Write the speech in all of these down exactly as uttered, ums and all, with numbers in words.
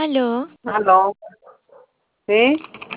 Aló. Aló. ¿Sí?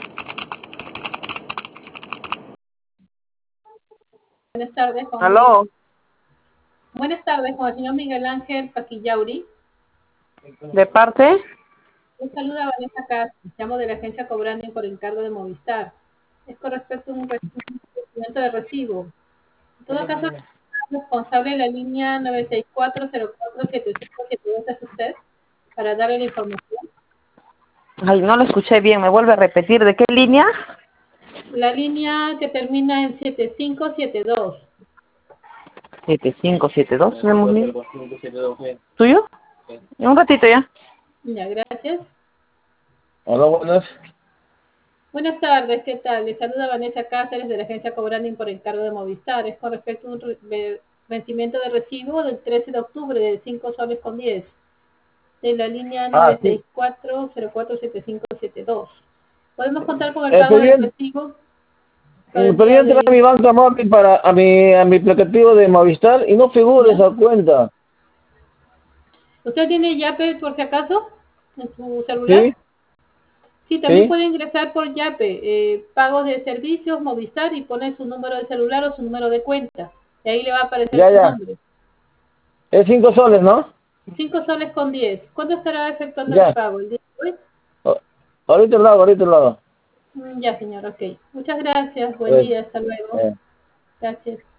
Buenas tardes, con Aló. Miguel. Buenas tardes, con el señor Miguel Ángel Paquillauri. ¿De parte? Un saludo a Vanessa Cas, llamo de la agencia Cobrando por encargo de Movistar. Es con respecto a un vencimiento de recibo. En todo caso, el responsable de la línea nueve seis cuatro cero cuatro siete cinco siete dos es usted, para darle la información. Ay, no lo escuché bien. ¿Me vuelve a repetir? ¿De qué línea? La línea que termina en siete cinco siete dos. siete cinco siete dos. ¿Tuyo? En un ratito ya. Ya, gracias. Hola, buenas. Buenas tardes, ¿qué tal? Les saluda Vanessa Cáceres de la agencia Cobranding por encargo de Movistar. Es con respecto a un re- vencimiento de recibo del trece de octubre de cinco soles con diez de la línea Ah, sí. nueve seis cuatro cero cuatro siete cinco siete dos. ¿Podemos contar con el Eh, pago pero del yo, recibo para el pero yo día entré de a mi hoy? banca móvil para a mi, a mi aplicativo de Movistar y no figura ¿Ya? esa cuenta. ¿Usted tiene Yape por si acaso en su celular? ¿Sí? Sí, también ¿Sí? puede ingresar por Yape, eh, pagos de servicios, Movistar, y pone su número de celular o su número de cuenta. Y ahí le va a aparecer Ya, su ya. nombre. Es cinco soles, ¿no? Cinco soles con diez. ¿Cuándo estará efectuando el Ya. pago? ¿El día de hoy? O- Ahorita lo hago, ahorita lo hago. Mm, Ya, señor, ok. Muchas gracias. Buen Pues, día. Hasta luego. eh. Gracias.